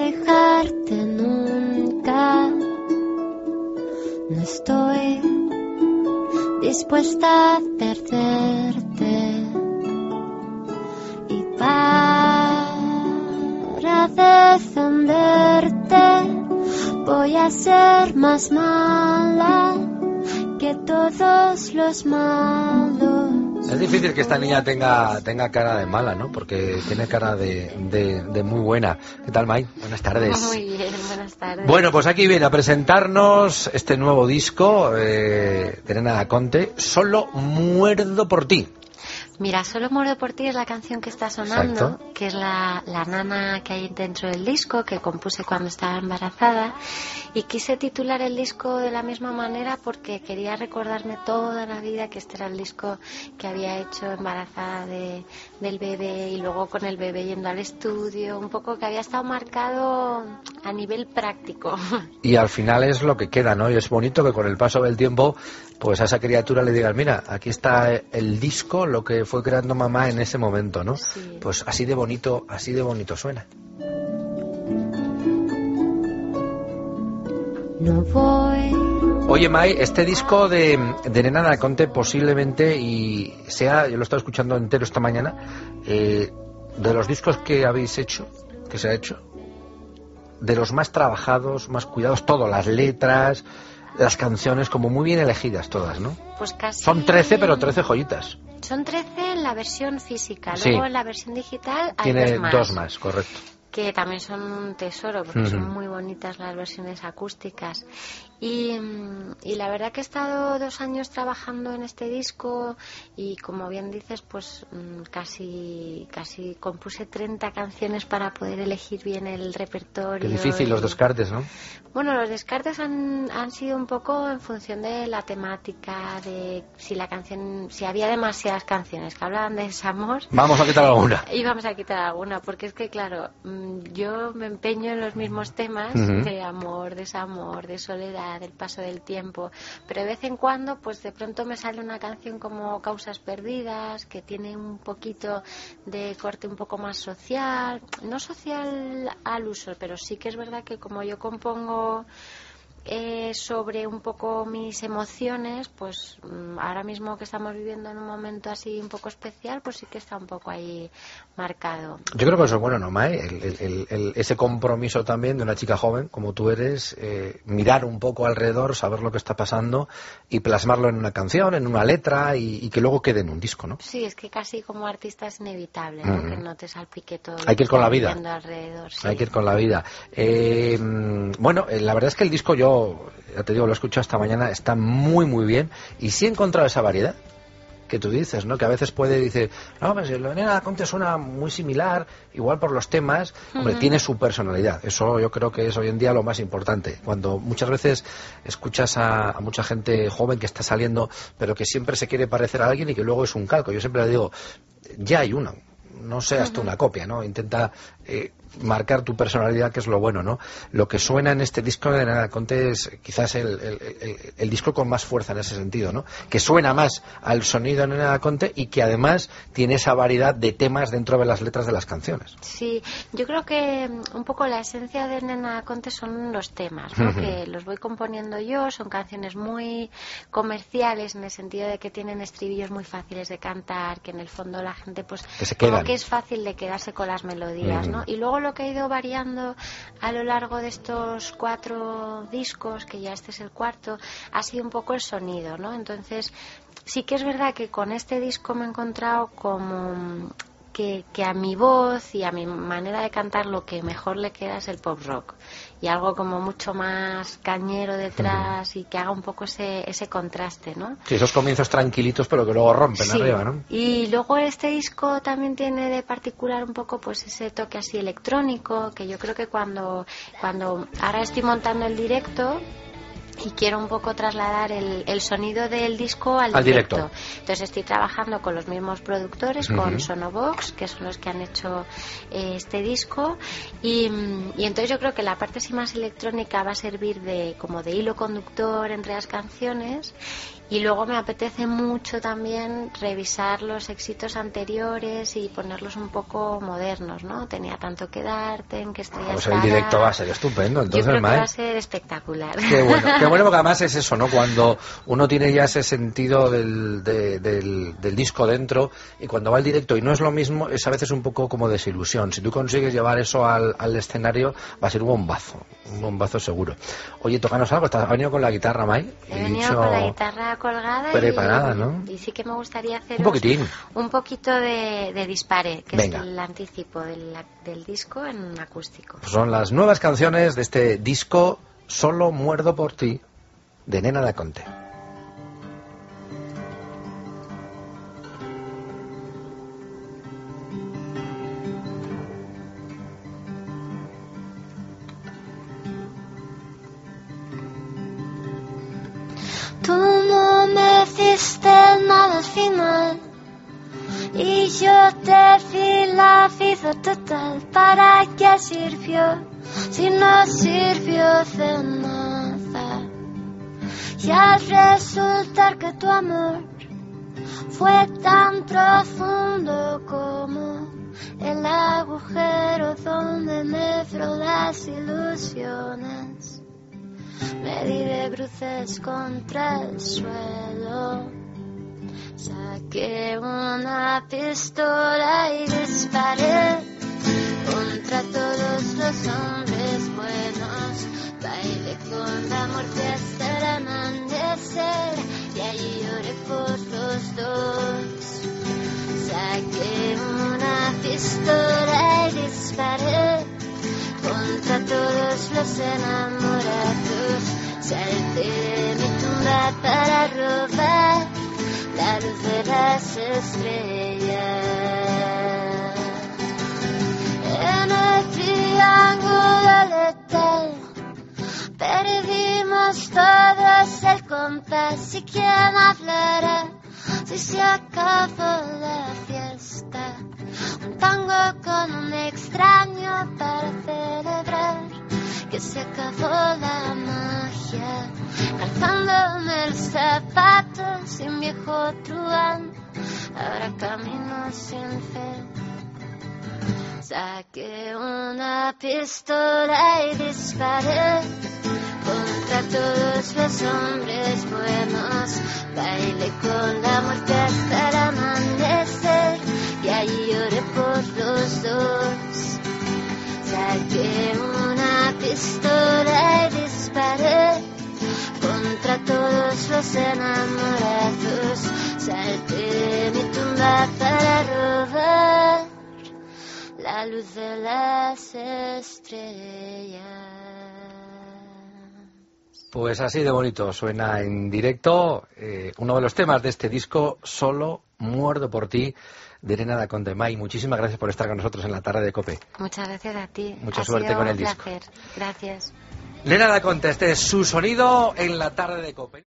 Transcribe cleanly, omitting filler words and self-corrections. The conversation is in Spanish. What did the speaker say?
dejarte nunca. No estoy dispuesta a perderte. Y para defenderte voy a ser más mala que todos los malos. Es difícil que esta niña tenga cara de mala, ¿no? Porque tiene cara de muy buena. ¿Qué tal, Mai? Buenas tardes. Muy bien, buenas tardes. Bueno, pues aquí viene a presentarnos este nuevo disco de Nena Da Conte, Solo muerdo por ti. Mira, Solo muero por ti es la canción que está sonando. Exacto. Que es la nana que hay dentro del disco, que compuse cuando estaba embarazada, y quise titular el disco de la misma manera porque quería recordarme toda la vida que este era el disco que había hecho embarazada del bebé, y luego con el bebé yendo al estudio, un poco que había estado marcado a nivel práctico. Y al final es lo que queda, ¿no? Y es bonito que con el paso del tiempo, pues a esa criatura le digas, mira, aquí está el disco, lo que fue creando mamá en ese momento, ¿no? Sí. Pues así de bonito suena. No voy. Oye, Mai, este disco de Nena Da Conte posiblemente, y sea, yo lo he estado escuchando entero esta mañana, de los discos que habéis hecho, que se ha hecho, de los más trabajados, más cuidados, todo, las letras, las canciones, como muy bien elegidas todas, ¿no? Pues casi. Son 13, pero 13 joyitas. Son 13 en la versión física, Sí. luego en la versión digital hay Tiene dos más. 2 más, correcto. Que también son un tesoro, porque son muy bonitas las versiones acústicas. Y la verdad que he estado 2 años trabajando en este disco, y como bien dices, pues casi compuse 30 canciones para poder elegir bien el repertorio. Qué difícil los descartes, ¿no? Bueno, los descartes han sido un poco en función de la temática, de si había demasiadas canciones que hablaban de desamor. Vamos a quitar alguna. Y vamos a quitar alguna, porque es que claro, yo me empeño en los mismos temas de amor, desamor, de soledad, del paso del tiempo, pero de vez en cuando pues de pronto me sale una canción como Causas Perdidas, que tiene un poquito de corte un poco más social, no social al uso, pero sí que es verdad que como yo compongo sobre un poco mis emociones, pues ahora mismo que estamos viviendo en un momento así un poco especial, pues sí que está un poco ahí marcado. Yo creo que eso es bueno, ¿no, Mae? Ese compromiso también de una chica joven, como tú eres, mirar un poco alrededor, saber lo que está pasando y plasmarlo en una canción, en una letra, y que luego quede en un disco, ¿no? Sí, es que casi como artista es inevitable, ¿no? Que no te salpique todo. Hay que ir con la vida. Alrededor, sí. Hay que ir con la vida. Bueno, la verdad es que el disco, yo ya te digo, lo he escuchado esta mañana, está muy muy bien, y sí he encontrado esa variedad que tú dices, ¿no? Que a veces decir, no, pues la Nena Da Conte suena muy similar, igual por los temas, hombre, tiene su personalidad. Eso yo creo que es hoy en día lo más importante. Cuando muchas veces escuchas a mucha gente joven que está saliendo, pero que siempre se quiere parecer a alguien y que luego es un calco. Yo siempre le digo, ya hay uno. No seas tú una copia, ¿no? Intenta marcar tu personalidad, que es lo bueno, ¿no? Lo que suena en este disco de Nena Da Conte es quizás el disco con más fuerza en ese sentido, ¿no? Que suena más al sonido de Nena Da Conte y que además tiene esa variedad de temas dentro de las letras de las canciones. Sí, yo creo que un poco la esencia de Nena Da Conte son los temas, ¿no? Que los voy componiendo yo, son canciones muy comerciales en el sentido de que tienen estribillos muy fáciles de cantar, que en el fondo la gente pues que se quedan. Como que es fácil de quedarse con las melodías, ¿no? Y luego lo que he ido variando a lo largo de estos 4 discos, que ya este es el 4, ha sido un poco el sonido, ¿no? Entonces sí que es verdad que con este disco me he encontrado como que a mi voz y a mi manera de cantar lo que mejor le queda es el pop rock, y algo como mucho más cañero detrás, y que haga un poco ese contraste, ¿no? Sí, esos comienzos tranquilitos pero que luego rompen arriba, ¿no? Y luego este disco también tiene de particular un poco pues ese toque así electrónico, que yo creo que cuando ahora estoy montando el directo y quiero un poco trasladar el sonido del disco al directo. Entonces estoy trabajando con los mismos productores, con Sonobox, que son los que han hecho este disco, y entonces yo creo que la parte así más electrónica va a servir como de hilo conductor entre las canciones, Y luego me apetece mucho también revisar los éxitos anteriores y ponerlos un poco modernos, ¿no? Tenía tanto que darte, en qué estrella Pues estará. el directo va a ser estupendo, entonces, Yo creo que Mae. va a ser espectacular. Qué bueno porque además es eso, ¿no? Cuando uno tiene ya ese sentido del disco dentro y cuando va al directo y no es lo mismo, es a veces un poco como desilusión. Si tú consigues llevar eso al escenario, va a ser un bombazo seguro. Oye, tócanos algo, ¿has venido con la guitarra, Mai? He venido con la guitarra colgada preparada, y, ¿no? Y sí que me gustaría hacer un poquitín, un poquito de Dispare, que venga, es el anticipo del disco en acústico. Pues son las nuevas canciones de este disco Solo muerdo por ti, de Nena Da Conte. Tú no me hiciste nada al final y yo te di la vida total. ¿Para qué sirvió si no sirvió de nada? Y al resultar que tu amor fue tan profundo como el agujero donde me frodas ilusiones, me di de bruces contra el suelo. Saqué una pistola y disparé contra todos los hombres buenos. Bailé con la muerte hasta el amanecer y allí lloré por los dos. Saqué una pistola y disparé contra todos los enamorados. Salté de mi tumba para robar la luz de las estrellas. En el triángulo letal perdimos todos el compás. ¿Y quién hablará si se acabó la fiesta? Un tango con un extraño para celebrar que se acabó la magia. Calzándome los zapatos sin viejo truán, ahora camino sin fe. Saqué una pistola y disparé contra todos los hombres buenos. Bailé con la muerte hasta el amanecer y allí lloré por los dos. Saqué una pistola y disparé contra todos los enamorados. Salté de mi tumba para robar la luz de las estrellas. Pues así de bonito suena en directo uno de los temas de este disco, Solo muerdo por ti, de Nena Da Conte. Mai, muchísimas gracias por estar con nosotros en la tarde de COPE. Muchas gracias a ti. Mucha suerte con el disco. Placer. Gracias. Nena Da Conte, este es su sonido en la tarde de COPE.